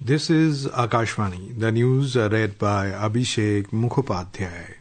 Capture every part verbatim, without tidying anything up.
This is Akashvani. The news are read by Abhishek Mukhopadhyay.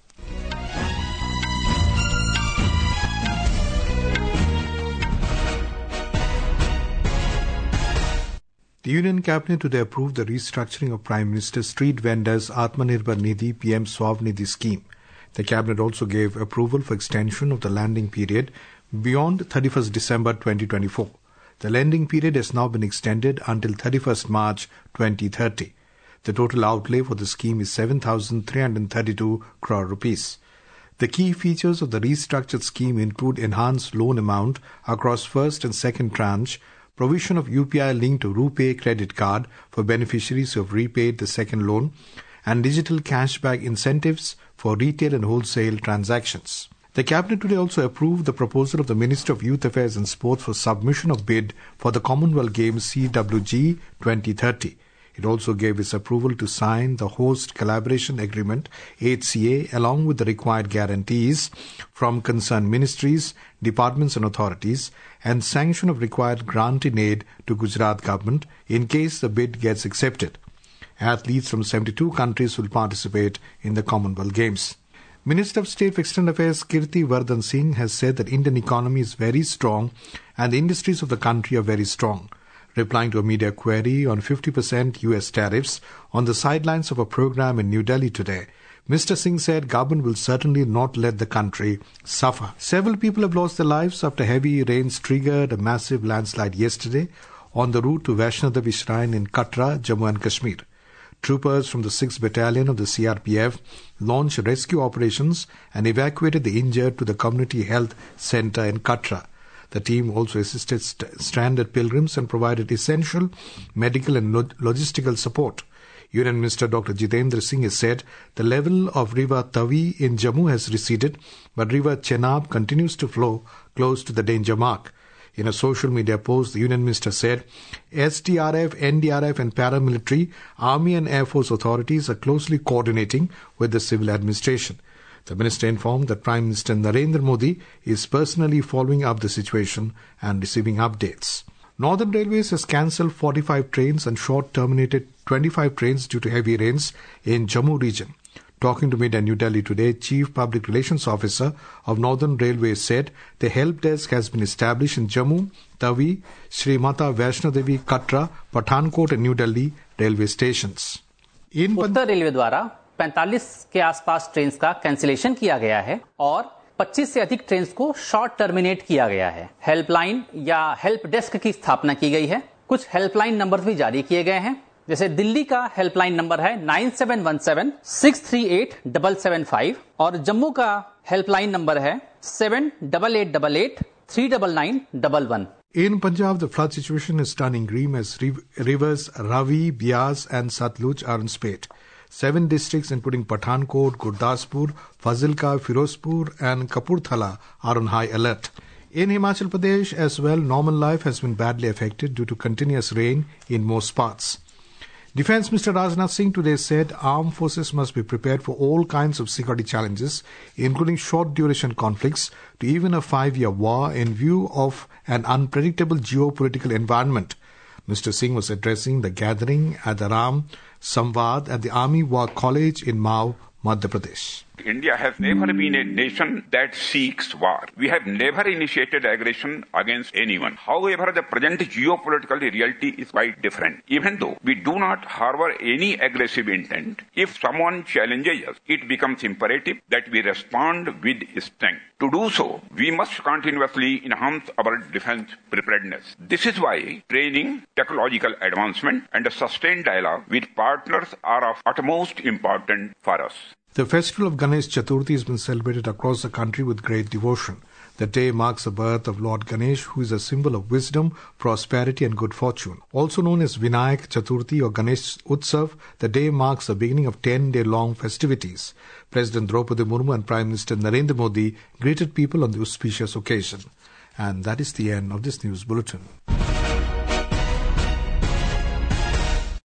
The Union Cabinet today approved the restructuring of Prime Minister Street Vendors Atmanirbhar Nidhi P M Swavnidhi scheme. The Cabinet also gave approval for extension of the lending period beyond thirty-first December twenty twenty-four. The lending period has now been extended until thirty-first March twenty thirty. The total outlay for the scheme is seven thousand three hundred thirty-two crore rupees. The key features of the restructured scheme include enhanced loan amount across first and second tranche, provision of U P I link to RuPay credit card for beneficiaries who have repaid the second loan, and digital cashback incentives for retail and wholesale transactions. The Cabinet today also approved the proposal of the Minister of Youth Affairs and Sports for submission of bid for the Commonwealth Games C W G twenty thirty. It also gave its approval to sign the Host Collaboration Agreement H C A along with the required guarantees from concerned ministries, departments and authorities, and sanction of required grant in aid to Gujarat government in case the bid gets accepted. Athletes from seventy-two countries will participate in the Commonwealth Games. Minister of State for External Affairs Kirti Vardhan Singh has said that Indian economy is very strong and the industries of the country are very strong. Replying to a media query on fifty percent U S tariffs on the sidelines of a program in New Delhi today, Mister Singh said government will certainly not let the country suffer. Several people have lost their lives after heavy rains triggered a massive landslide yesterday on the route to Vaishno Devi Shrine in Katra, Jammu and Kashmir. Troopers from the sixth Battalion of the C R P F launched rescue operations and evacuated the injured to the Community Health Centre in Katra. The team also assisted st- stranded pilgrims and provided essential medical and log- logistical support. Union Minister Doctor Jitendra Singh has said the level of River Tavi in Jammu has receded, but River Chenab continues to flow close to the danger mark. In a social media post, the Union Minister said S D R F, N D R F and paramilitary, Army and Air Force authorities are closely coordinating with the civil administration. The Minister informed that Prime Minister Narendra Modi is personally following up the situation and receiving updates. Northern Railways has cancelled forty-five trains and short terminated twenty-five trains due to heavy rains in Jammu region. Talking to media in New Delhi today, Chief Public Relations Officer of Northern Railways said the help desk has been established in Jammu, Tavi, Sri Mata Vaishno Devi, Katra, Pathankot and New Delhi railway stations. In Uttar railway द्वारा पैंतालीस के आसपास trains का cancellation किया गया है और पच्चीस से अधिक ट्रेन्स को शॉर्ट टर्मिनेट किया गया है. हेल्पलाइन या हेल्प डेस्क की स्थापना की गई है. कुछ हेल्पलाइन नंबर भी जारी किए गए हैं. जैसे दिल्ली का हेल्पलाइन नंबर है nine seven one seven six three eight double seven five और जम्मू का हेल्पलाइन नंबर है seven double eight double eight three double nine double one. In Punjab, the flood situation is turning grim as rivers Ravi, Bias and Satluj are in spate. Seven districts including Pathankot, Gurdaspur, Fazilka, Firozpur and Kapurthala are on high alert. In Himachal Pradesh as well, normal life has been badly affected due to continuous rain in most parts. Defence Minister Rajnath Singh today said armed forces must be prepared for all kinds of security challenges, including short-duration conflicts to even a five-year war in view of an unpredictable geopolitical environment. Mister Singh was addressing the gathering at the Ram Samvad at the Army War College in Mao, Madhya Pradesh. India has never been a nation that seeks war. We have never initiated aggression against anyone. However, the present geopolitical reality is quite different. Even though we do not harbor any aggressive intent, if someone challenges us, it becomes imperative that we respond with strength. To do so, we must continuously enhance our defense preparedness. This is why training, technological advancement, and a sustained dialogue with partners are of utmost importance for us. The festival of Ganesh Chaturthi has been celebrated across the country with great devotion. The day marks the birth of Lord Ganesh, who is a symbol of wisdom, prosperity and good fortune. Also known as Vinayak Chaturthi or Ganesh Utsav, the day marks the beginning of ten-day-long festivities. President Draupadi Murmu and Prime Minister Narendra Modi greeted people on the auspicious occasion. And that is the end of this news bulletin.